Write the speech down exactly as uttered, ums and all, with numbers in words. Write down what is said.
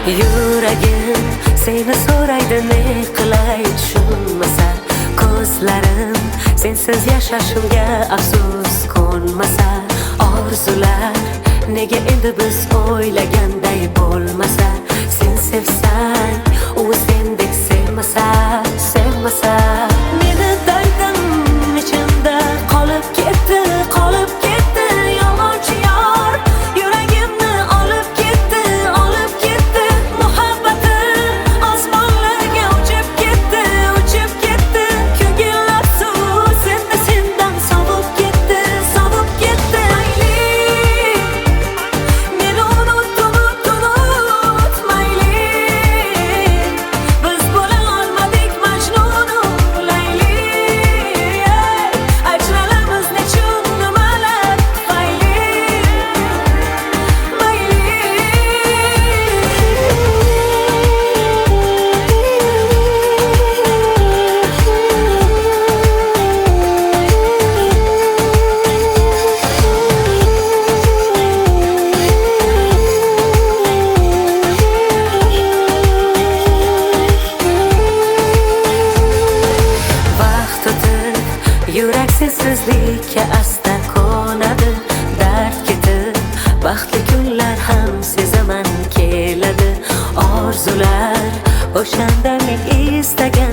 Yuragim seni so'raydi, ne qilay tushunmasa. Ko'zlarim sensiz yashashimga afsus qo'nmasa. Orzular nega endi biz o'ylaganday bo'lmasa. Sen sevsang u sendek sevmasa, sevmasa. Meni dardim ichimda qolib ketdi, qolib ketdi. Yolg'onchi yor yuragimni olib ketdi, olib ketdi. Muhabbatim osmonlarga uchib ketdi, uchib ketdi. Ko'ngillar suv senda sendan sovib ketdi, sovib ketdi. Mayli meni unut, unut, unut. Mayli biz bo'la olmadik Majnunu Layli. Ajralamiz nechun nimalar tufayli. Vaqt o'tib yurak sensizlikka asta qo'nadi. Dard ketib baxtli kunlar ham sezaman keladi. Orzular o'shanda men istagan